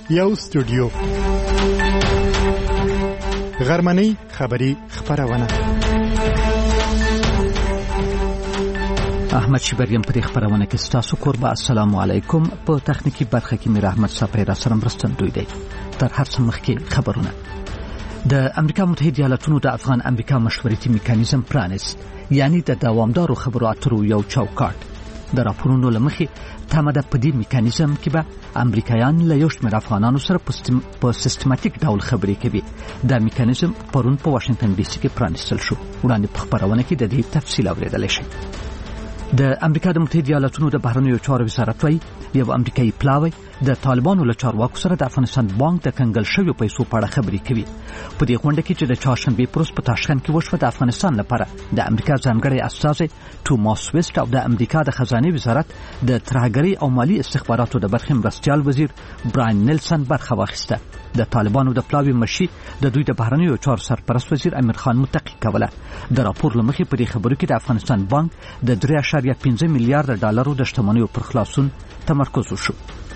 یو سټوډیو غرمنۍ خبری خبرونه احمد شبریم په خبرونه کې ستاسو قربا السلام علیکم. په تخنیکی برخه کې میر احمد صفری را سره مرستندوی دی. تر هر څه مخکې خبرونه. د امریکا متحده ایالاتونو د افغان امریکا مشورتي میکانیزم پرانست، یعنی د دوامدارو خبرو اترو یو چوکاټ. د راپورونو لمخې تماده په دې میکانیزم کې به امریکایان له یو شمېر افغانانو سره په سیستماتیک ډول خبرې کوي. دا میکانیزم پرون په واشنگټن ډي سي کې پرانستل شو. وړاندې په خبرونه کې د دې تفصیل اوریدل شي. د امریکا د متحده ایالاتونو د بهرنیو چارو وزارت وايي یو امریکایي پلاوی د طالبانو له چارواکو سره د افغانستان بانک د کنګل شویو پیسو په اړه خبرې کوي. په دې غونډه کې چې د چهارشنبې پروس په تاشکند کې وشوه، د افغانستان لپاره د امریکا ځانګړی استازی توماس ویسټ او د امریکا د خزانه وزارت د ترهګرۍ او مالی استخباراتو د برخې مرستیال وزیر براین نیلسن برخه واخیسته. د طالبانو د پلاوی مشي د دوی د بهرنیو چارو سرپرست وزیر امیر خان متقی کوله. د راپور لمخې په دې خبرو کې د افغانستان بانک د 3.5 میلیارډ ډالرو د شتمنیو پر خلاصون تمرکز وشو.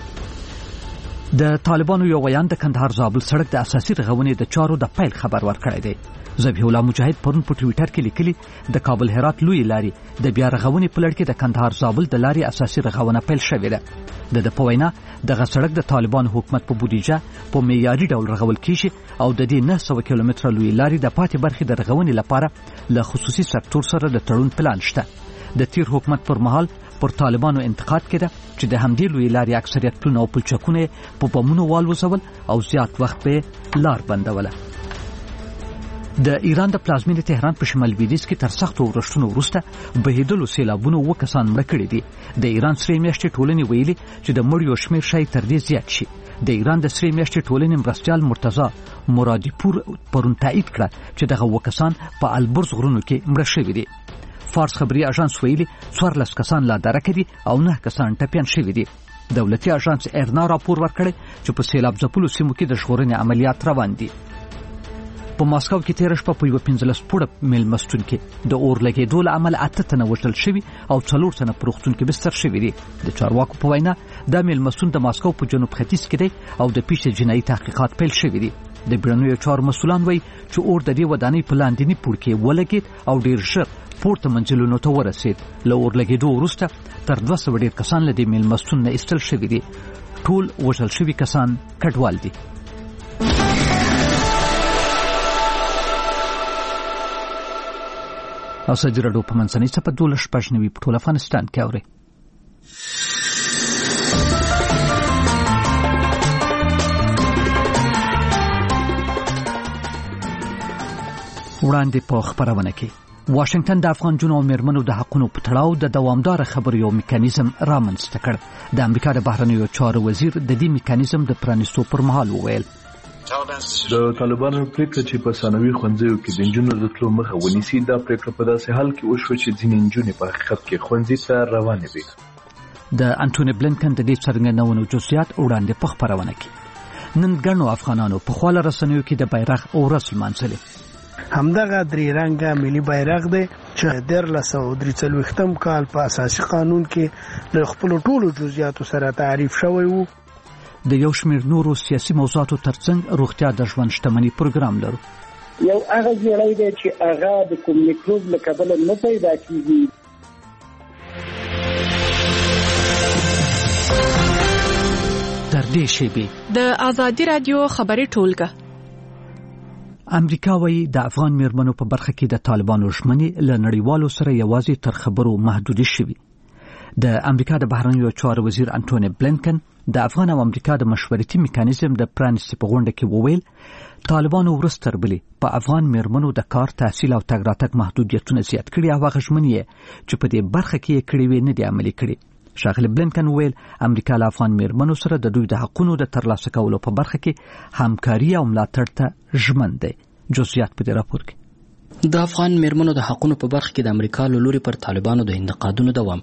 د طالبانو یو ویان د کندهار زابل سړک د اساسي رغونې د چارو د پیل خبر ورکړی دی. ذبیح الله مجاهد پرون په ټویټر کې لیکلي د کابل هرات لوی لارې د بیا رغونې په لړ کې د کندهار زابل د لارې اساسي رغونه پیل شوې ده. د په وینا دغه سړک د طالبانو حکومت په بودیجه په معیاري ډول رغول کیږي او د دې 900 کیلومتره لوی لارې د پاتې برخې د رغونې لپاره له خصوصي سکتور سره د تړون پلان شته. د تیر حکومت پر مهال پر طالبانو انتقاد کړه چې د همدې لوی لارې اکثریت پلونه او پلچکونه په بمونو والوزول او زیات وخت به لار بندوله. د ایران د پلازمینې تهران په شمال لویدیځ کې تر سختو ورښتونو وروسته بهیدلو سیلابونو 2 کسان مړه کړي دي. د ایران سرې میاشتې ټولنې ویلي چې د مړیو شمېر شاید تر دې زیات شي. د ایران د سرې میاشتې ټولنې مرستیال مرتضی مرادیپور پرون تایید کړه چې دغه 2 کسان په البرز غرونو کې مړه شوي دي. فارس خبري اژانس ویلي 14 کسان لا درکه دي او 9 کسان ټپيان شوي دي. دولتي اژانس ارنا راپور ورکړی چې په سیلاب ځپلو سیمو کې د ژغورنې عملیات روان دي. په ماسکو کې تیر شپه په یو 15 پوړه میلمستون کې د اور لګېدو له امله 8 تنه وژل شوي او 4 تنه په روغتون کې بستر شوي دي. د چارواکو په وینا دا میلمستون د ماسکو په جنوب ختیځ کې دی او د پیښې جنایي تحقیقات پیل شوي دي. د بیړنیو چارو مسؤلان وایي چې اور د دې ودانۍ په لاندني پوړ کې ولګېد او ډیر ژر پورته منزلونو ته ورسېد. له اور لګېدو وروسته تر 200 ډیر کسان له دې میلمستون نه ایستل شوي دي. ټول وژل شوي کسان کډوال دي. او سجرډو په منځنۍ څپه 12 په ټول افغانستان کې اوري. وړاندې په خبرونه کې واشنگټن د افغان جنو او میرمنو د حقونو په تړاو د دوامدار خبرو یو میکانیزم رامنځته کړ. د امریکا د بهرنیو چارو وزیر د دې میکانیزم د پرانیستو پر مهال وویل د طالبانو پریکړه چې په ثانوي ښوونځیو کې د نجونو د تلو مخه ونیسي، دا پریکړه په داسې حال کې وشوه چې ځینې نجونې په حقیقت کې ښوونځي ته روانې وې. د انټونی بلنکن د دې څرګندونو جزئیات وړاندې په خبرونه کې. نن ګڼو افغانانو په خواله رسنیو کې د بیرغ اورس لمانځلې. همدغه درې رنګه ملي بیرغ دی چې 1343 کال په اساسي قانون کې له خپل ټولو جزئیاتو سره تعریف شوی وو. د یو شمېر نورو سیاسي موضوعاتو ترڅنګ روغتیا د ژوند شتمنۍ پروګرام لرو. یو هغه جوړی دی چې هغه د کوم میکروب له کبله نه پیدا کیږي. تر دې شیبې د آزادي رادیو خبري ټولګه. امریکا وايي د افغان میرمنو په برخه کې د طالبانو ژمنې له نړیوالو سره یوازې تر خبرو محدودې شوي. د امریکا د بهرنیو چارو وزیر انټونی بلنکن د افغان او امریکا د مشورتي میکانیزم د پرانیستي په غونډه کې وویل طالبانو ورستر بلی په افغان میرمنو د کار، تحصیل او تګ راتګ محدودیتونه زیات کړي او هغه ژمنې چې په دې برخه کې کړي وي نه دي عملي کړي. ښاغلی بلنکن وویل امریکا له افغان میرمنو سره د دوی د حقونو د ترلاسه کولو په برخه کې همکاري او ملاتړ ته ژمن دی. جزئیات په دې راپور کې. د افغان میرمنو د حقونو په برخه کې د امریکا له لوري پر طالبانو د انتقادونو دوام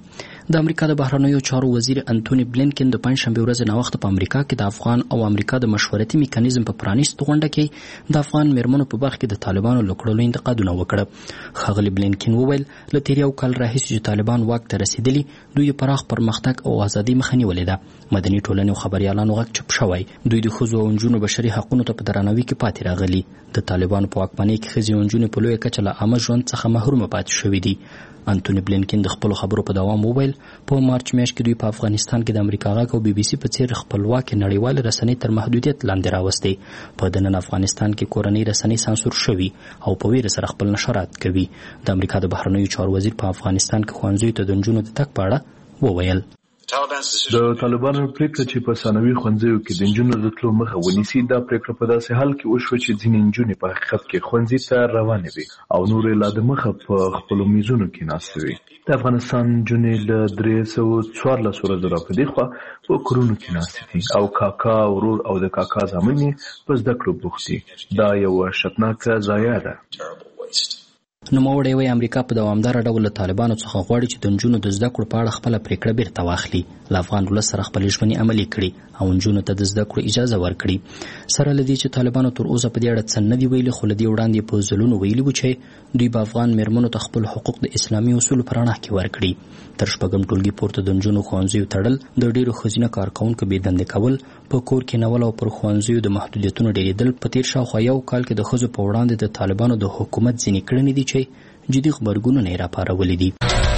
د امریکا د بهرنیو چارو وزیر انټونی بلینکن د پنځشنبه ورځ ناوخته په امریکا کې د افغان او امریکا د مشورتي میکانیزم په پرانیست غونډه کې د افغان میرمنو په برخه کې د طالبانو لکړلو انتقادونه وکړه. ښاغلي بلینکن وویل له تیر یو کال راهیسې چې طالبان واک ته رسیدلي دوی پراخ پرمختګ او ازادي مخه نیولې ده. مدني ټولنې او خبريالانو غږ چوپ شوی. دوی د ښځو او نجونو بشري حقوقو ته په درناوي کې پاتې راغلي. د طالبانو په واکمنۍ کې ښځې او نجونې په لویه کچه له عامه ژوند څخه محرومه پاتې شوي دي. انټونی بلینکن د خپلو خبرو په دوام وویل په مارچ میاشت کې دوی په افغانستان کې د امریکا غږ او BBC په څیر خپلواک نړیوال رسنۍ تر محدودیت لاندې راوستي. په دننه افغانستان کې کورنۍ رسنۍ سانسور شوي او په ویره سره خپل نشرات کوي. د امریکا د بهرنیو چارو وزیر په افغانستان کې ښوونځیو ته د نجونو د تګ په اړه وویل. د طالبانو پریکړه چې په ثانوي ښوونځیو کې د نجونو د تلو مخه ونیسي دا پریکړه په داسې حال کې وشوه چې ځینې نجونې په حقیقت کې ښوونځي ته روانې وي او نورې لا د مخه په خپلو میزونو کې ناستې وي. د افغانستان نجونې له 314 ورځو راپدې خوا په کورونو کې ناستې دي او کاکا ورور او د کاکا زامن یې په زده کړو بوخت دي. دا یوه شرمناکه ضایعه ده. نوموړی وایي امریکا په دوامداره ډول له طالبانو څخه غواړي چې د نجونو د زده کړو په اړه خپله پریکړه بیرته واخلي. له افغان ولس سره خپلې ژمنې عملي کړي او نجونو ته د زده کړو اجازه ورکړي. سره له دې چې طالبانو تر اوسه په دې اړه څه نه دي ویلي، خو له دې وړاندې په ځلونو ویلي وو چې دوی به افغان میرمنو ته خپل حقوق د اسلامي اصولو په رڼا کې ورکړي. تر شپږم ټولګي پورته د نجونو ښوونځیو تړل، د ډېرو ښځینه کارکوونکو بېدندې کول، په کور کې نول او پر ښوونځیو د محدودیتونو ډېرېدل په تېر شاوخوا یو کال کې د ښځو په وړاندې د طالبانو د حکومت ځینې کړنې دي چې جدي خبرګونونه یې راپارولي دي.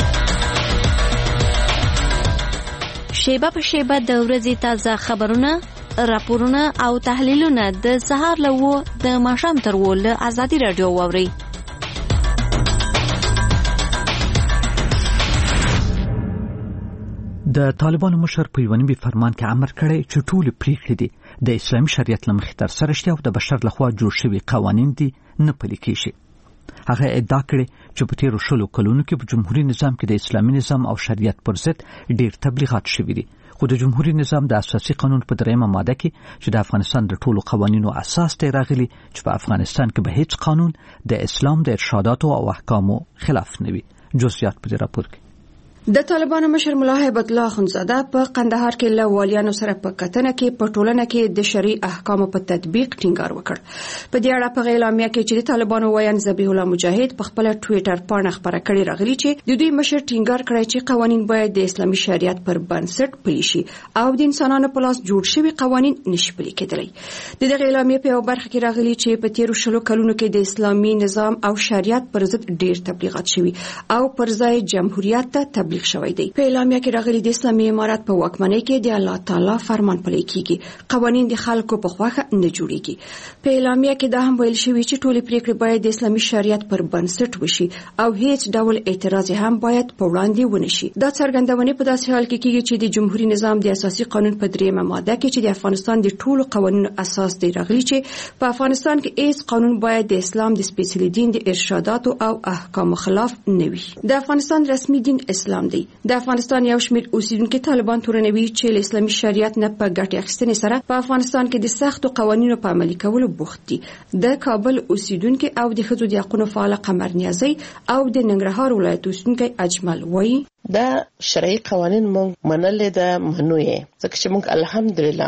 شیبه په شیبه د ورځې تازه خبرونه، راپورونه او تحلیلونه د سهار له 9 د ماښام تر 10 له ازادي راډیو واورئ. د طالبانو مشر په یو نوي فرمان کې امر کړی چې ټول پریکړې دي د اسلامي شریعت له مخې ترسره شي او د بشر لخوا جوړ شوي قوانین دي نه پلي کیږي. هغه ادعا کړې چې په تیرو 10 کلونو کې په جمهوریت نظام کې د اسلامي نظام او شریعت پر ضد ډېر تبلیغات شوي دي، خو د جمهوریت نظام د اساسي قانون په 3مه ماده کې چې د افغانستان د ټولو قوانینو اساس دی راغلي چې په افغانستان کې به هیڅ قانون د اسلام د ارشاداتو او احکامو خلاف نه وي. جزئیات په دې راپور کې. د طالبانو مشر ملا هیبت الله اخندزاده په قندهار کې له والیانو سره په کتنه کې په ټولنه کې د شرعي احکامو په تطبیق ټینګار وکړ. په دې اړه په اعلامیه کې چې د طالبانو وایان ذبیح الله مجاهد په خپل ټوئیټر پاڼه خبره کړې راغلي چې د دوی مشر ټینګار کړی چې قوانین باید د اسلامي شریعت پر بنسټ پلي شي او د انسانانو په لاس جوړ شوي قوانین نشي پلي کېدلی. د دغه اعلامیه په یو برخه کې راغلي چې په تیرو 10 کلونو کې د اسلامي نظام او شریعت پر ضد ډېر تبلیغات شوي او پر ځای جمهوریت ته تبلیغ شوی دی. په اعلامیه کې راغلي د اسلامي امارات په واکمنۍ کې د الله تعالی فرمان پلي کیږي، قوانین د خلکو په خواخه نه جوړیږي. په اعلامیه کې دا هم ویل شوی چې ټولې پریکړې باید د اسلامي شریعت پر بنسټ وشي او هیڅ ډول اعتراض هم باید په وړاندې ونشي. دا څرګندونه په داسې حال کې کیږي چې د جمهوریت نظام د اساسي قانون په 3مه ماده کې چې د افغانستان د ټولو قوانینو اساس دی راغلي چې په افغانستان کې هیڅ قانون باید د اسلام د سپیڅلي دین د ارشاداتو او احکامو خلاف نه وي. د افغانستان رسمي دین اسلام دی. د افغانستان یو شمېر اوسیدونکو طالبان تورنوي چې له اسلامي شریعت نه په ګټې اخیستنې سره په افغانستان کې د سختو قوانینو په عملي کولو بوخت دي. د کابل اوسیدونکو او د ښځو د حقوقو فعال قمر نیازی او د ننګرهار ولایت اوسیدونکو اجمل وایي دا شرعي قوانین مونږ منلې ده، منو یې ځکه چې مونږ الحمدلله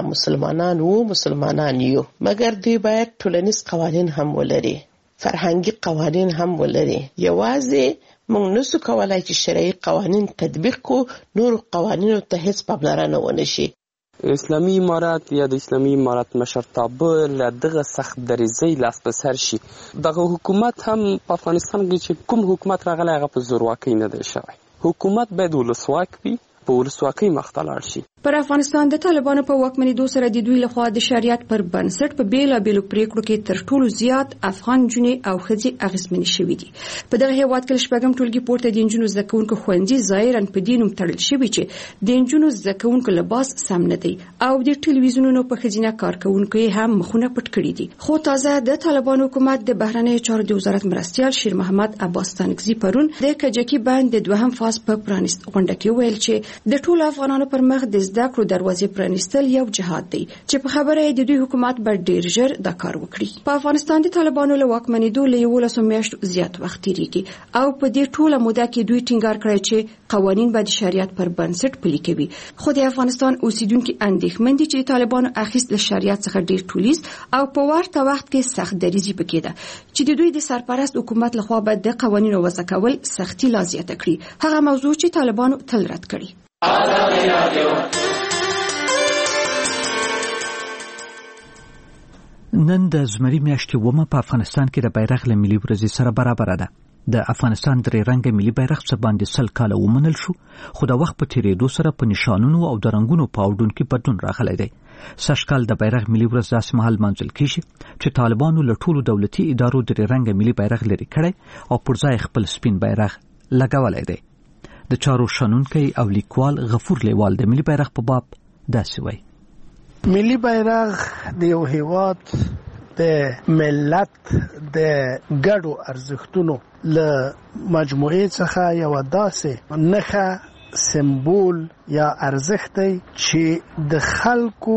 مسلمانان یو، مګر دوی باید ټولنیز قوانین هم ولري، فرهنګي قوانین هم ولري. یوازې مونږ نسو کولای چې شرعي قوانین تطبیق کو، نور قوانینو ته هیڅ پاملرنه ونشي. اسلامي امارات یا د اسلامي امارات مشرتابه له دغه سخت دریځۍ لاس په سر شي. دغه حکومت هم په افغانستان کې چې کوم حکومت راغلی هغه په زورواکۍ نه دی شوی. حکومت باید ولسواک وي، په ولسواکۍ مخ ته لاړ شي. پر افغانستان د طالبانو په واکمنېدو سره د دوی لخوا د شریعت پر بنسټ په بیلابیلو پریکړو کې تر ټولو زیات افغان نجونې او ښځې اغېزمنې شوي دي. په دغه هېواد کې له 6م ټولګي پورته د نجونو زده کوونکو ښوونځي ظاهراً په دې نوم تړل شوي چې د نجونو زده کوونکو لباس سم نه دی او د ټلویزیونونو په ښځینه کارکوونکو یې هم مخونه پټ کړي دي. خو تازه د طالبانو حکومت د بهرنیو چارو د وزارت مرستیال شیر محمد عباس تانکزي پرون د کجکي بند د 2م فاز په پرانیست غونډه کې ویل چې د ټولو افغانانو پر مخ د زده کړو دروازې پرانیستل یو جهاد دی چې په خبره د دوی حکومت به ډیر ژر دا کار وکړي. په افغانستان د طالبانو له واکمنېدو له 11 میاشتو زیات وخت تیریږي او په دې ټوله موده کې دوی ټینګار کړی چې قوانین به د شریعت پر بنسټ پلي کوي. خو د افغانستان اوسیدونکو اندېښمن دي چې طالبانو اخیست له شریعت څخه ډیر ټولیز او په ورته وخت کې سخت دریزي پکې ده چې د دوی د سرپرست حکومت لخوا به د قوانینو وضع کول سختي لا زیاته کړي. هغه موضوع چې طالبانو تل رد کړي. نن د زمري میاشتې ومه په افغانستان کې د بیرغ له ملي ورځې سره برابر ده. د افغانستان درې رنګه ملي بیرغ څه باندې 100 کاله ومنل شو، خو د وخت په تیریدو سره په نشانونو او د رنګونو په اودون کې بدلون راغلی دی. 100 کال د بیرغ ملي ورځ داسې مهال منځل کیږي چې طالبانو له ټولو دولتي ادارو درې رنګه ملي بیرغ لري کړی او پر ځای خپل سپین بیرغ لګولای دی. د چارو شنونکی او لیکوال غفور لیوال د ملي بیرغ په باب داسې وایي: ملي بیرغ د یو هیواد د ملت د ګډو ارزښتونو له مجموعې څخه یو داسې نښه سمبول یا ارزښت دی چې د خلکو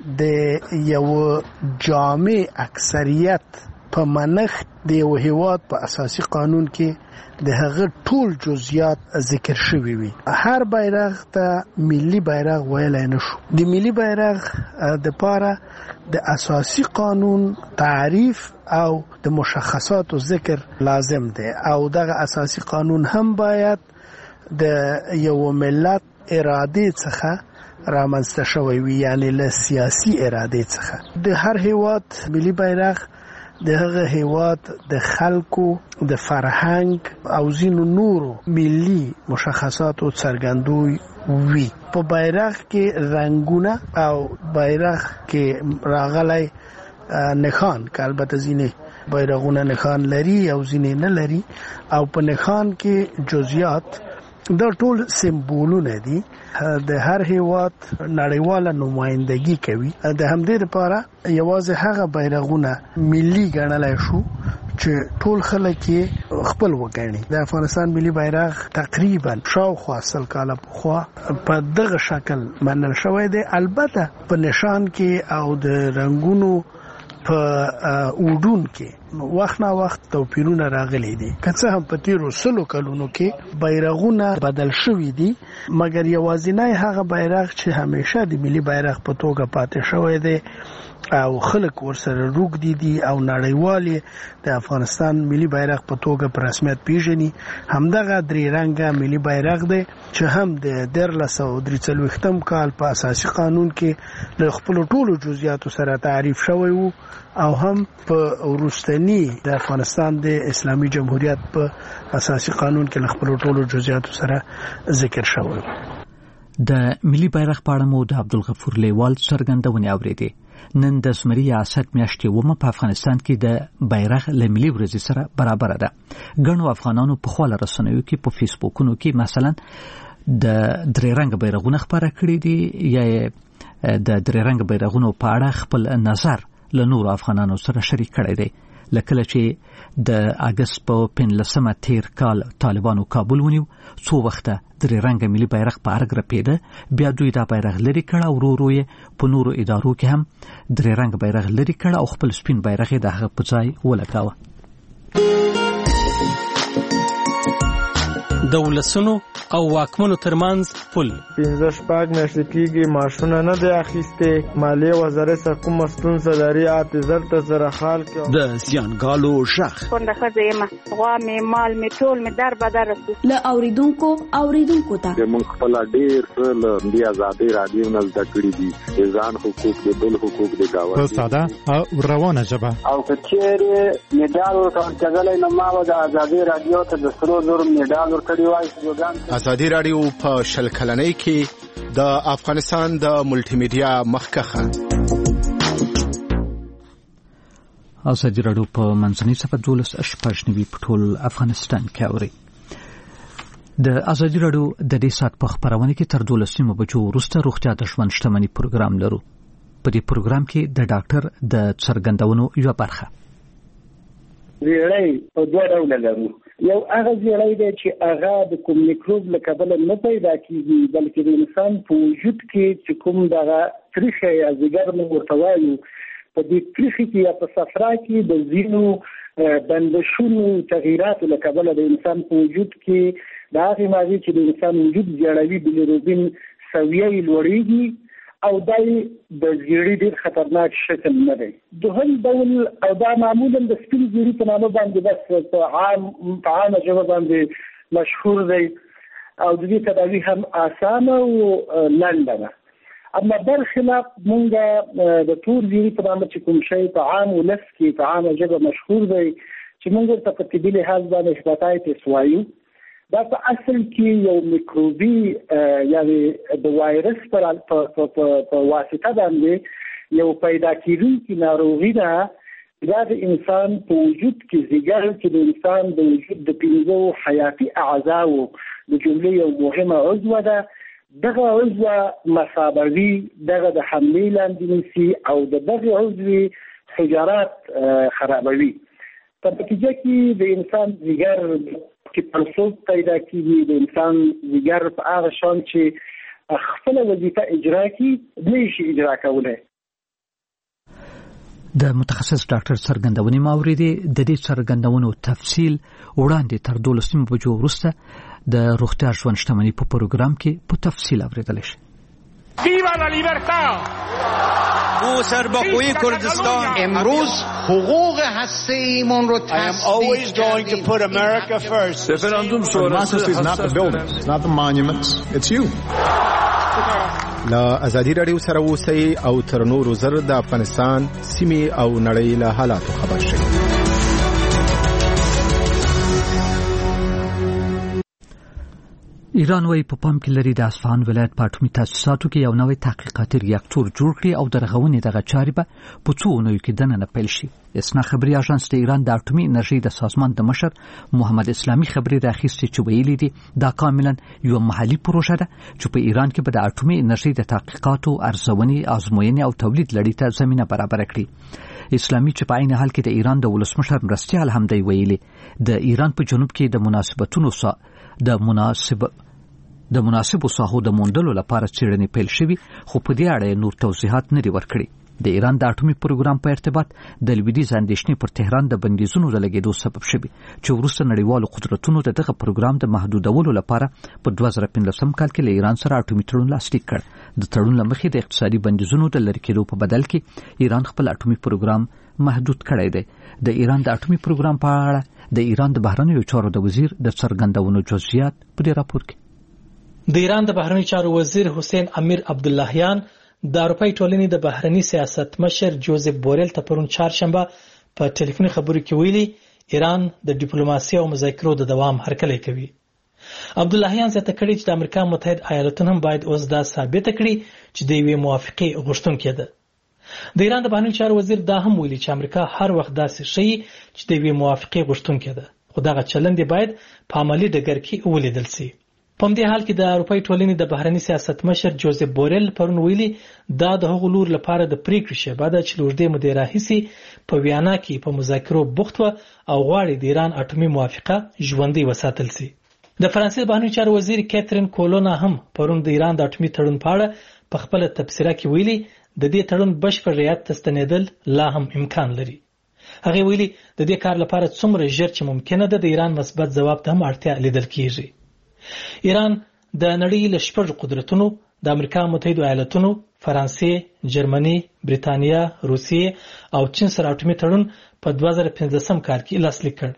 د یو جامع اکثریت په منښت د یو هیواد په اساسي قانون کې د هغه ټول جزئیات ذکر شوي وي. هر بیرغ ته ملي بیرغ ویلای نشو. د ملي بیرغ د پاره د اساسي قانون تعریف او د مشخصاتو ذکر لازم دی او دغه اساسي قانون هم باید د یو ملت اراده څخه رامنځته شوی وي، یعنی له سیاسي اراده څخه. د هر هیواد ملي بیرغ د هغه هیواد د خلکو د فرهنګ او ځینو نورو ملي مشخصاتو څرګندوي وي. په بیرغ کې رنگونه او بیرغ کې راغلی نښان، که البته ځینې بیرغونه نښان لري او ځینې نه لري، او په نښان کې جزئیات دا ټول سمبولونه دي. د هر هیواد نړیواله نمائندګي کوي. د همدې لپاره یوازې هغه بیرغونه ملي ګڼلای شو چې ټول خلک یې خپل وګڼي. د افغانستان ملي بیرغ تقریبا شاوخوا 100 کاله پخوا په دغه شکل منل شوی دی. البته په نشان کې او د رنگونو په اودون کې وخت نه وخت توپیرونه راغلي دي. که څه هم په تیرو 100 کلونو کې بیرغونه بدل شوي دي، مګر یوازینی هغه بیرغ چې همیشه د ملي بیرغ په توګه پاتې شوی دی او خلک ورسره روږدي دي او نړیوال د افغانستان ملي بیرغ په توګه په رسمیت پیژني، همدغه درې رنګه ملي بیرغ دی چې هم د 1343 کال په اساسي قانون کې له خپل ټولو جزئیاتو سره تعریف شوی وو او هم په وروستنی د افغانستان د اسلامي جمهوریت په اساسي قانون کې له خپل ټولو جزئیاتو سره ذکر شوی وو. د ملي بیرغ په اړه مو د عبدالغفور لیوال څرګندونې اورېدې. نن د زمري ریاست میاشتې ومه په افغانستان کې د بیرغ له ملي ورځې سره برابر ده. ګڼو افغانانو په خپل رسنیو کې په فیسبوکونو کې مثلا د درې رنګ بیرغونه خبره کړې دي یا د درې رنګ بیرغونو په اړه خپل نظر له نورو افغانانو سره شریک کړی دی. لکه چې د اگست په 15 تیر کال طالبانو کابل ونیو، څو وخته درې رنګه ملي بیرغ په ارګ رپېده، بیا دوی دا بیرغ لري کړه او ورو ورو یې په نورو ادارو کې هم درې رنګه بیرغ لري کړه او خپل سپین بیرغ یې د هغه په ځای ولګاوه. د ولسونو او واکمنو ترمنځ پل 15 میاشتې کېږي معاشونه نه دی اخیستې، مالیې وزارت څخه کومه ستونزه لري، اعتذار ته سره حال کې د زیانګالو شخ کونډه ښځه یم، غوا مې مال مې ټول مې در بدر رسو له اوریدونکو ته موږ خپل ډېر څه له دې ازادي رادیو نه زده کړي دي، د ځان حقوق د بل حقوق د گاونډي په ساده او روانه ژبه. او که چیرې میډال ورکول کېدلی نو ما به د ازادي رادیو ته د 3,000 میډال ورکړی وای. ازادي رادیو په 20 کلنۍ کې د افغانستان د ملټي میډیا مخکخه. ازادي رادیو په منځنۍ صفحه 12 په ټول افغانستان کې اوري. د ازادي رادیو د دې سات په خبرونه کې تر 12 بجو وروسته روغتیا د ژوند شتمنۍ پروګرام لرو. په دې پروګرام کې د ډاکټر د څرګندونو یو برخه زیړی په دوه ډوله لرو. یو هغه زیړی دی چې هغه د کوم میکروب له کبله نه پیدا کیږي بلکې د انسان په وجود کې چې کوم دغه تریخه یا ځیګر موږ ورته وایو په دې تریخي کې یا په صفرا کې د ځینو بندشونو تغییراتو له کبله د انسان په وجود کې د هغې ماضي چې د انسان وجود زیړوي بیلیروبین سویه یې لوړېږي او دا د زیړي ډېر خطرناک شکل نه دی. دوهم ډول او دا معمولا د سپین زیړي په نامه باندې بس په عامه ژبه باندې مشهور دی او د دې تداوي هم اسانه او لنډه ده. اما برخلاف مونږ د تور زیړي په نامه چې کوم شی په عام ولس کې په عامه ژبه مشهور دی چې مونږ ورته په طبي لحاظ باندې هپاتایتس وایو، دا په اصل کې یو میکروبي یعنی د وایرس په واسطه باندې یو پیدا کیدونکې ناروغي ده. دا د انسان په وجود کې ځیګر چې د انسان د وجود د 5 حیاتي اعضاو د جملې یو مهمه عضو ده. دغه عضو مسابوي دغه د حملې لاندې نیسي او دغه عضو حجرات خرابوي. په نتیجه کې د انسان ځیګر کې پرسوب پیدا کیږي، د انسان ځیګر په هغه شان چې خپل وظیفه اجرا کړي نشي اجرا کولای. د متخصص ډاکټر څرګندونې ماوریدي د دې څرګندونو تفصیل وړاندې تر 12 بجو وروسته د روغتیا ژوند شتمنۍ په پروګرام کې په تفصیل اوریدل شي. ویوا لا لیبرتا او سرباخوی کردستان امروز حقوق هسته‌ایمون رو always going to put America first. رفراندوم شورای is not the buildings, it's not the monuments, it's you. لا ازادي رادیو سره اوسئ او تر نورو زر د افغانستان سیمې او نړۍ له حالاتو خبر شئ. ایران وايي په پام کې لري د اصفهان ولایت په اټومي تاسیساتو کې یو نوی تحقیقاتي ریاکټور جوړ کړي او د رغونې دغه چارې به په څو اونیو کې دننه پیل شي. اسنا خبري اژانس د ایران د اټومي انرژي د سازمان د مشر محمد اسلامي خبري راخیستي چې ویلي دي دا کاملا یو محلي پروژه ده چې په ایران کې به د اټومي انرژي د تحقیقاتو، ارزونې، ازموینې او تولید لړۍ ته زمينه برابر کړي. اسلامي چې په عین حال کې د ایران د ولسمشر مرستيال هم دی ویلي د ایران په جنوب کې د مناسبو ساحو د موندلو لپاره څېړنې پیل شوي، خو په دې اړه نور توضیحات نه دي ورکړي. د ایران د اټومي پروګرام په ارتباط د لویدیځ اندېښنې پر تهران د بندیزونو د لګېدو سبب شوي چې وروسته نړیوالو قدرتونو دغه پروګرام د محدودولو لپاره په 2015 کال کې له ایران سره اټومي تړون لاسلیک کړ. د تړون له مخې د اقتصادي بندیزونو د لرې کېدو په بدل کې ایران خپل اټومي پروګرام محدود کړی دی. د ایران د اټومي پروګرام په اړه د ایران د بهرنیو چارو د وزیر د څرګندونو جزئیات په دې راپور کې. د ایران د بهرنی چارو وزیر حسین امیر عبداللهیان د اروپای ټولنې د بهرنی سیاست مشر جوزف بورل ته پرون چهارشنبه په ټلیفوني خبرو کې ویلي ایران د ډیپلوماسي او مذاکرو د دوام هرکلی کوي. عبداللهیان زیاته کړي چې د امریکا متحده ایالاتونو هم باید اوس دا ثابت کړي چې د یوې موافقې غوښتونکې ده. د ایران د بهرنی چارو وزیر دا هم ویلي چې امریکا هر وخت داسې شي چې د یوې موافقې غوښتونکې ده، خو دغه چلند باید په عملی ډګر کې ولیدل شي. په دې حال کې د اروپای ټولنې د بهرنی سیاست مشر جوزف بورل پرون ویلي دا د هغو لور لپاره د پریکړې شیبه ده چې لوړدې مودې راهیسې په ویانا کې په مذاکرو بوخت و او غواړي د ایران اټومي موافقه ژوندۍ وساتل شي. د فرانسې بهرنی چارو وزیر کاترین کولونا هم پرون د ایران د اټومي تړون په اړه په خپل تبصره کې ویلي د دې تړون بشپړ رعایت ته ستنېدل لا هم امکان لري. هغه ویلي د دې کار لپاره څومره ژر چې ممکنه ده د ایران مثبت ځواب ته هم اړتیا لیدل کیږي. ایران د نړۍ له شپږ قدرتونو د امریکا متحده ایالاتونو، فرانسې، جرمني، بریتانیا، روسیې او چین سره اټومي تړون په 2015 کال کې لاسلیک کړ.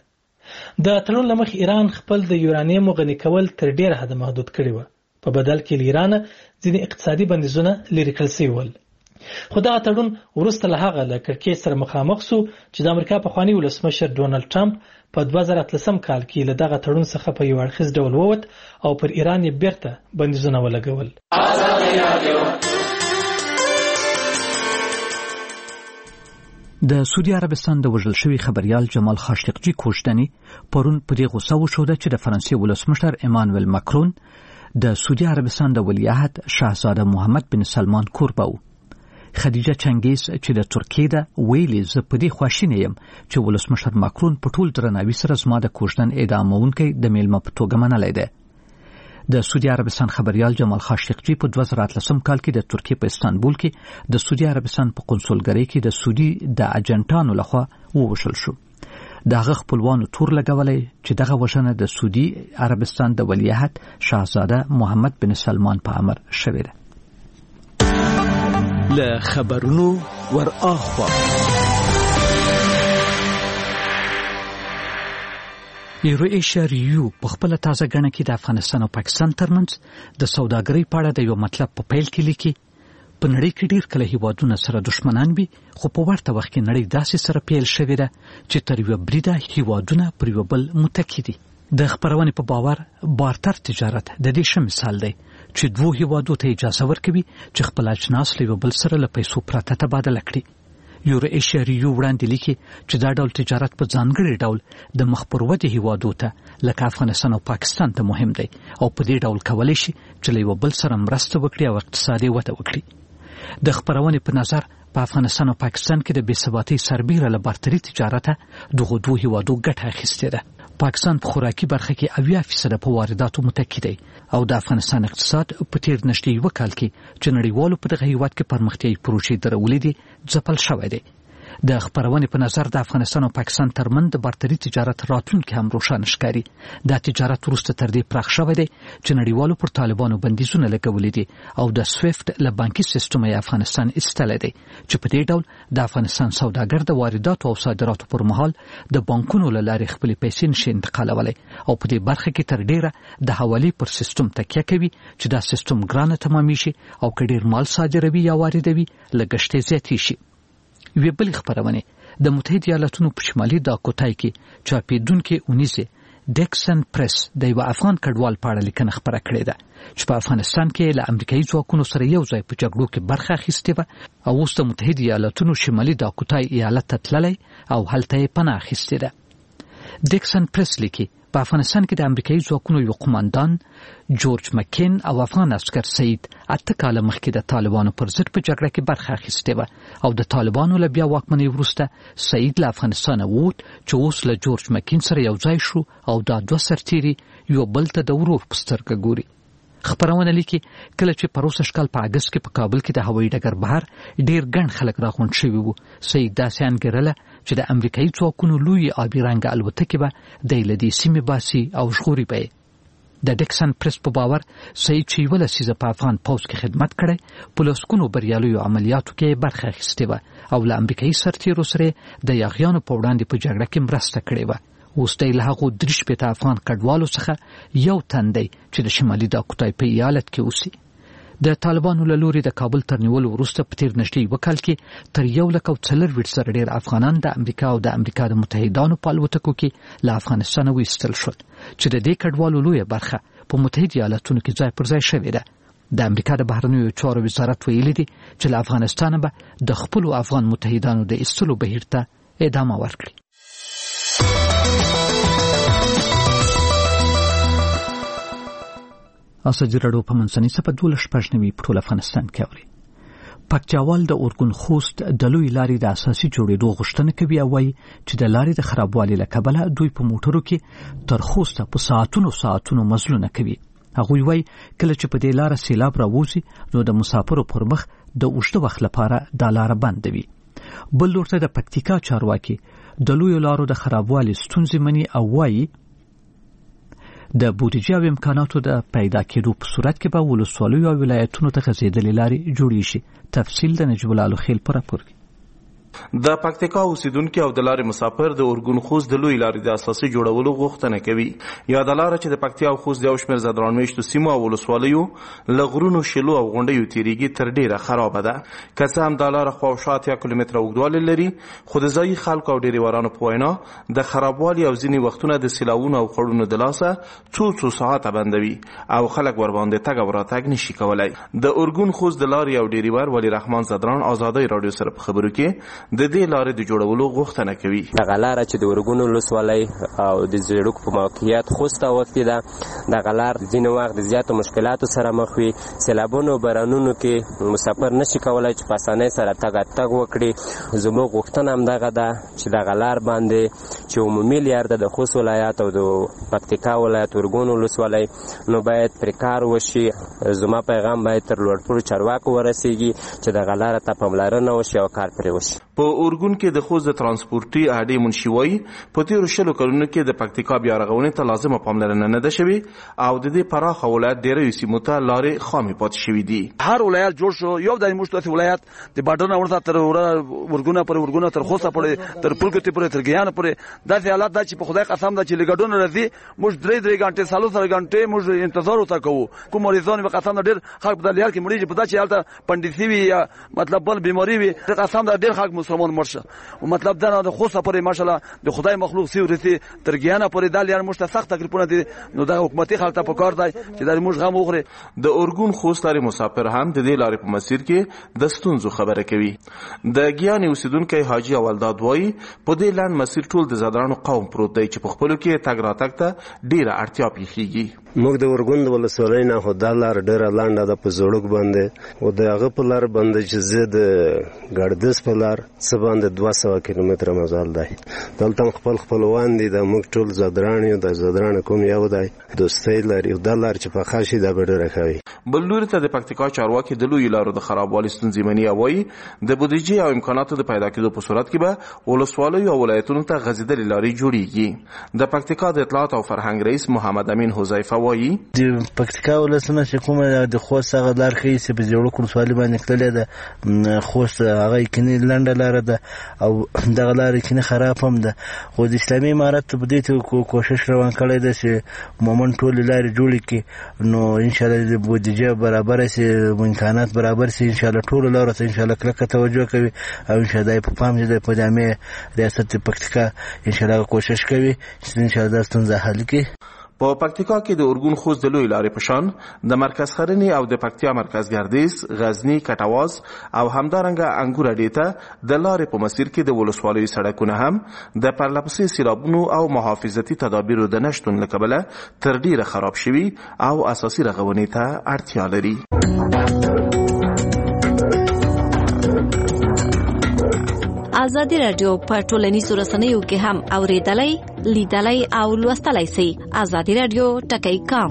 د تړون له مخې ایران خپل د یورانیم غني کول تر ډیره حد محدود کړی و، په بدل کې ایران ځینې اقتصادي بندیزونه لرې کړل شوي ول. خو دا تړون وروسته له هغه له کړکېچ سره مخامخ شو چې د امریکا پخوانی ولسمشر ډونالد ټرمپ په 2013 کال کې له دغه تړون څخه په یو اړخیز ډول ووت او پر ایران یې بیرته بندیزونه ولګول. د سعودي عربستان د وژل شوي خبريال جمال خاشقجي کوژدني پرون په دې غوسه وشوده چې د فرانسې ولسمشر ایمانوئل ماکرون د سعودي عربستان د ولیعهد شاهزاده محمد بن سلمان کوربه و. خدیجه چنګیز چې د ترکیې ده ویلي زه په دې خواشینی یم چې ولسمشر ماکرون په ټول درناوي سره زما د کوژدن اعدامونکی د میلمه په توګه منلی دی. د سعودي عربستان خبريال جمال خاشقجي په 2013 کال کې د ترکیې په استانبول کې د سعودي عربستان په قونسلګرۍ کې د سعودي د اجنټانو لخوا ووژل شو. دغه خپلوانو تور لګولای چې دغه وژنه د سعودي عربستان د ولیعهد شاهزاده محمد بن سلمان په امر شوې ده. له خبرونو ور اخوا ایرویشیا ریو په خپل تازه غنه کې د افغانستان او پاکستان ترمنځ د سوداګرۍ په اړه د یو مطلب په پیل کې لیکي په نړۍ کې ډیر کله هیوادونه سره دښمنان وي خو په ورته وخت کې نړۍ داسې سره پیل شوې ده چې تر یو بریده هیوادونه پر یو بل متکی دي. د خبرونې په باور بارتر تجارت د دې ښه مثال دی چې دوه هیوادو ته اجازه ورکوي چې خپل اجناس له یو بل سره له پیسو پرته تبادله کړي. یورویشیا ریو وړاندې لیکي چې دا ډول تجارت په ځانګړي ډول د مخ پر ودې هیوادو ته لکه افغانستان او پاکستان ته مهم دی او په دې ډول کولی شي چې له یو بل سره مرسته وکړي او اقتصادي وده وکړي. د خبرونې په نظر په افغانستان او پاکستان کې د بې ثباتۍ سربیره له بارتري تجارته دغه دوه هیوادو ګټه اخیستې ده. پاکستان په خوراکي برخه کې 80% په وارداتو متکی دی او د افغانستان اقتصاد په تیر نږدې یو کال کې چې نړیوالو په دغه هیواد کې پرمختیایي پروژې درولې دي ځپل شوی دی. د خبرونې په نظر د افغانستان او پاکستان ترمنځ د بارتري تجارت راتلونکي هم روښانه ښکاري. دا تجارت وروسته تر دې پراخ شوی دی چې نړیوالو پر طالبانو بندیزونه لګولي دي او د سویفت له بانکي سیستم یې افغانستان ایستلی دی چې په دې ډول د افغانستان سوداګر د وارداتو او صادراتو پر مهال د بانکونو له لارې خپلې پیسې نشي انتقالولی او په دې برخه کې تر ډیره د حوالې پر سیستم تکیه کوي چې دا سیستم ګرانه تمامیږي او که ډیر مال صادروي یا واردوي لګښت یې زیاتې شي. یوه بل خبرونه د متحده ایالاتونو په شمالي داکوتای کې چاپیدونکو اونیزه ډیکسن پریس د یو افغان کډوال په اړه لیکنه خبره کړې ده چې په افغانستان کې له امریکایي ځواکونو سره یو ځای په جګړو کې برخه اخیستې و او اوس د متحده ایالاتونو شمالي داکوتای ایالت ته تللی او هلته یې پناه اخیستې ده. ډیکسن پریس لیکي په افغانستان کې د امریکایي ځواکونو یو قوماندان جورج مکین او افغان عسكر سعید 8 کاله مخکې د طالبانو پر ضد په جګړه کې برخه اخیستې و او د طالبانو له بیا واکمنۍ وروسته سعید له افغانستان ووت چې اوس له جورج مکین سره یو ځای شو او دا دوه سرتیري یو بل ته د ورور په سترګه ګوري. خبرونه لیکي کله چې پروسه کال په اگست کې په کابل کې د هوایي ډګر بهر ډیر ګڼ خلک راغونډ شوي وو. سعید داسې انګیرله چې د امریکایي ځواکونو لوی آبي رنګه الوتکې به د لدې سیمې باسي او ژغوري به. د ډیکسن پریس په باور سعید چې یوه لسیزه په افغان پوځ کې خدمت کړی په لسګونو بریالیو عملیاتو کې برخه اخیستې وه او له امریکایي سرتیرو سره د یاغیانو په وړاندې په جګړه کې مرسته کړې وه. اوس دی له هغو 3 افغان کډوالو څخه یو تن دی چې د شمالي داکوتای په ایالت کې اوسي. د طالبانو له لوري د کابل تر نیولو وروسته په تیر نږدې یو کال کې تر 140 ډیر افغانان د امریکا او د امریکا د متحدانو په الوتکو کې له افغانستان وایستل شول چې د دې کډوالو لویه برخه په متحده ایالاتونو کې ځای پر ځای شوې ده. د امریکا د بهرنیو چارو وزارت ویلي دی چې له افغانستانه به د خپل افغان متحدانو د ایستلو بهیر ته ادامه ورکړي. اساجي راډیو په منځني سپه 12 په ټول افغانستان کې اوري. پکتیاوال د اورګون خوست د لوی لارې د اساسي جوړېدو غوښتنه کوي او وايي چې د لارې د خرابوالي له کبله دوی په موټرو کې تر خوسته په ساعتونو مزلونه کوي. هغه وايي کله چې په دې لار سیلاب راوځي نو د مسافرو پر مخ د اوږده وخت لپاره د لار بند وي. بل ورته د پکتیکا چارواکي د لوی لارو د خرابوالي ستونزې مني او وايي د بودیجې او امکاناتو د پیدا کېدو په صورت کې به ولسوالیو او ولایتونو ته غځېدلې لارې جوړې شي. تفصیل د نجیب الله خیل په راپور کې. د پکتیکا اوسیدونکو او د لارې مسافر د اورګون خوست د لوی لارې د اساسي جوړولو غوښتنه کوي. یا د لارې چې د پکتیا او خوست د یو شمېر زدرانمیشتو سیمو او ولسوالیو له غرونو شلو او غونډیو تیریږي تر ډیره خرابه ده. که څه هم دا لاره خوا او شا 8 کیلومتره اوږدوالی لري خو د ځایي خلکو او ډیریوارانو په وینا د خرابوالي او ځینې وختونه د سیلاوونو او خړونو د لاسه څو ساعته بندوي او خلک ورباندې تګ او راتګ نشي کولای. د اورګون خوست د لارې او ډیریوار ولی رحمان زدران آزادۍ رادیو سره په خبرو کې د دې لارې د جوړولو غوښتنه کوي. دغه لاره چې د ورګون ولسوالۍ او د زیړوک په موقعیت خوسته وخت ده، دغه لار ځینې وخت د زیاتو مشکلاتو سره مخ وي. سیلابونو بارانونو کې مسافر نشي کولای چې په اسانۍ سره تګ وکړي. زموږ غوښتنه همدغه ده چې دغه لار باندې چې عمومي لار ده د خوست ولایت او د پکتیکا ولایت ورګون ولسوالۍ، نو باید پرې کار وشي. زما پیغام باید تر لوړپوړو چارواکو ورسیږي چې دغه لاره ته پاملرنه وشي او کار پرې وشي. په اورګون کې د خوست د ترانسپورتي اډې منشي وایي په تېرو 20 کلونو کې د پکتیکا بیا رغونې ته لازمه پاملرنه نه ده شوې او د دې پراخه ولایت ډېرو سیمو ته لارې خامې پاتې شوې دي. هر ولایت جوړ شو، یو د موږ ولایت د باډر نه ورته تر ورګونه پر ورګونه تر خوسته پورې تر پلکتی پورې تر ګیان پورې داسې حالات ده چې په خدای قسم ده چې لګډون راځي موږ 3 غنټې 3 غنټې موږ انتظار وتا کوو. کوم مریضان په قسم ده ډېر خلک په دلیار کې مړي په داسې حالت پندسي وي یا مطلب بل بیماری وي قسم ده ډېر خلک مسلمان مرشه. مطلب دا د خوسته پورې ماشاءالله د خدای مخلوق سی ورته تر ګیان پورې دلیار موږ ته سخت تکلیفونه دي. نو دا حکومتي خلک ته په کار دی چې دا موږ غم وخوري. د اورګون خوست لري مسافر هم د دې لارې په مسیر کې د ستونزو خبره کوي. د ګیان اوسیدونکو حاجی اولداد وایي په دې لاند مسیر ټول د زادرانو قوم پروت دی چې په خپلو کې تګ راتګ ته ډیره اړتیا پیښیږي. موږ د ورګون د ولسوالۍ نه خو دا لار ډیره لانده ده په زوړک باندې او د هغه په لار باندې چې زه د ګردس په لار څه باندې 200 کیلومتره مزال دی. دلته خپل خپلوان دي د موږ ټول زادران یو د زادران کوم یو دی دوستۍ لري دا لار چې په خاصي د ډیره کوي. بل لوري ته د پکتیکا چارواکي د لوی لارو د خرابوالي ستونزې مني وایي د بودیجې او امکاناتو د پیدا کېدو په صورت کې به ولسوالۍ او ولایتونو ته غځېدلې لارې جوړیږي. د پکتیکا د اطلاعات او فرهنګ رئیس محمد امین حذیفه وایي د پکتیکا ولسمه چې کومه د خوست هغه لار ښیي چې په زیړوک ولسوالۍ باندې تللې ده. خوست هغه کینې لنډه لاره ده او دغه لارې کینې خراب هم ده. خو د اسلامي امارت په دې ته کوشش روان کړی ده چې عموما ټولې لارې جوړې کړي. نو انشاءالله د بودیجه برابر شي، امکانات برابر شي، انشاءالله ټولو لارو ته انشاءالله کلکه توجه کوي او انشاءالله په پام دې په جامع ریاست پکتیکا انشاءالله کوشش کوي چې انشاءالله ستونزه حل کړي. په پکتیکا کې د اورګون خوست د لوی لارې په شان د مرکز خرنې او د پکتیا مرکز ګردیز، غزنی، کټواز او همدارنګه انګور اډې ته د لارې په مسیر کې د ولسوالیو سړکونه هم د پرلپسې سیلابونو او محافظتي تدابیرو د نشتون له کبله تر ډیره خراب شوي او اساسي رغونې ته اړتیا لري. ازادي رادیو په ټولنیزو رسنیو کې هم اوریدلای، لیدلای او لوستلای شئ. ازادي رادیو ټکی کام.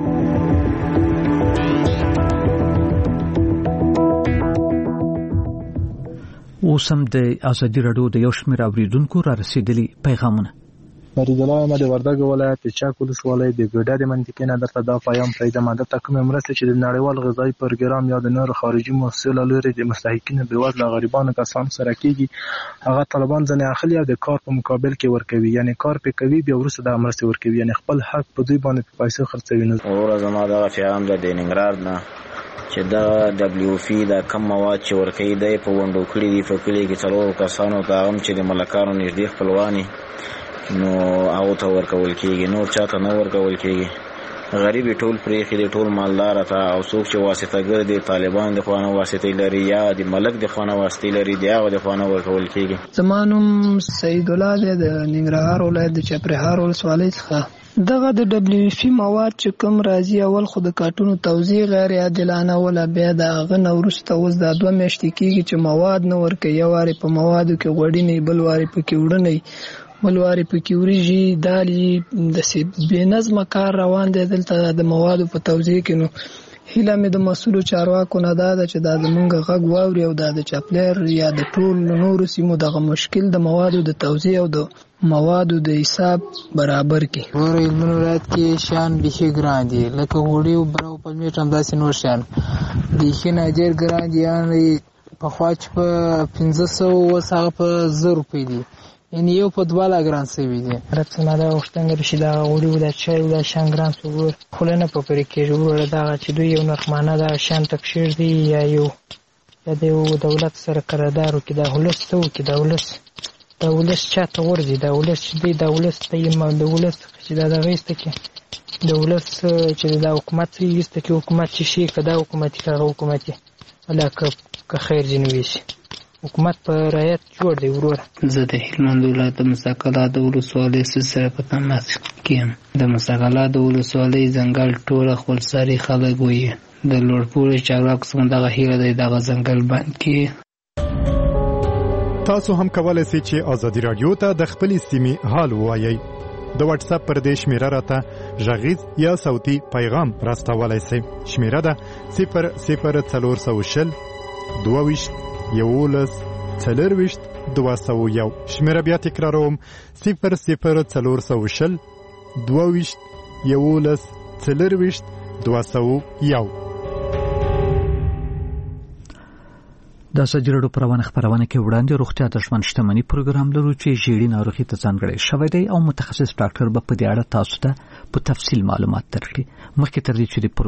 اوس هم د ازادي رادیو د یو شمېر اوریدونکو را رسیدلي پیغامونه. فریدالله احمد وردګ ولایت د چک ولسوالۍ د ګډه د منطقې نه درته دا پیام پرېږدم. دلته کومې مرستې چې د نړیوال غذایي پروګرام یا د نورو خارجي محصول له لورې د مستحقینو بېوزله غریبانو کسانو سره کېږي، هغه طالبان ځنې اخلي او د کار په مقابل کې ورکوي، یعنی کار پې کوي بیا وروسته دغه مرستې ورکوي، یعنی خپل حق په دوی باندې په پیسو خرڅوي. وروره زما دغه پیغام د ننګرهار نه چې دا WFP دا کم مواد چې ورکوي دی په ونډو کړي دي په کلي کې 4 کسانو ته هم چې د ملکانو نږدې خپلواني نو هغه ته ورکول کېږي، نور چاته نه ورکول کېږي. غریب ټول پرېښي دي، ټول مالدار ته او څوک چې واسطهګر دي طالبان د خوا نه واسطې لري یا د ملک د خوا نه واسطې لري د هغه د خوا نه ورکول کېږي. زما نوم سید الله دی د ننګرهار ولایت د چپرهار ولسوالۍ څخه. دغه د WFP مواد چې کوم راځي اول خو د کارتونو توزیع غیر عادلانه ولا بیا د هغه نه وروسته اوس دا 2 میاشتې کېږي چې مواد نه ورکوي. یو وارې په موادو کې غوړي نه، بل وارې پکې وړه نه، بل وارې پکې وریجې دالې. داسې بې نظمه کار روان دی دلته د موادو په توزیع کې. نو هیله مې د مسؤلو چارواکو نه دا ده چې دا زموږ غږ واوري او دا د چاپلر یا د ټول نورو سیمو دغه مشکل د موادو د توزیع او د موادو د حساب برابر کړي. ګوره هلمند ولایت کې شیان بیخي ګران دي، لکه غوړي او بره او پلمېټ همداسې نور شیان بیخي نه ډېر ګران دي. یعنې پخوا چې په 1500 اوس هغه په 1000 روپۍ دي، یعنې یو په 2 لا ګران شوي دي. رڅه دا غوښتنه شي دا غوړي او دا چای او دا شیان ګران شو خوله نه په پرې کېږي. وروره دغه چې دوی یو نرخمانه دا شیان تکشیر دي یا د یو دولت سره قرارداد وکړي. دا ولس څه وکړي؟ دا ولس چاته ورځي؟ دا ولس چې دی دا ولس ته یې د ولس چې دا دغه ایسته کړي، د ولس چې دا حکومت څه ایسته کړي، حکومت چې شي که دا حکومتي که هغه حکومتي الله که خیر ځینې ویسي. حکومت په رعایت جوړ دی وروره. زه د هلمند ولایت د مساقلا د ولسوالۍ سره په تماس کې یم. د مساقلا د ولسوالۍ ځنګل ټول خپلسري خلک وي. د لوړپوړي چارواکو څخه دغه هیله دی دغه ځنګل بند کړي. تاسو هم کولای شئ چې ازادي رادیو ته د خپلې سیمې حال ووایئ. د واتس اپ پر دې شمیره راته غږیز یا صوتي پیغام راستولای شئ. شمیره ده 00420 22 11 4 شمیره بیا تکراروم 00420 22 11 4 د ازادي راډیو پروانه خبرونه کې وړاندې روغتیا د ژوند شتمنۍ پروګرام لرو چې ژیړی ناروغي ته ځانګړی شوی دی او متخصص ډاکټر به په دې اړه تاسو ته په تفصیل معلومات درکړي. مخکې تر دې چې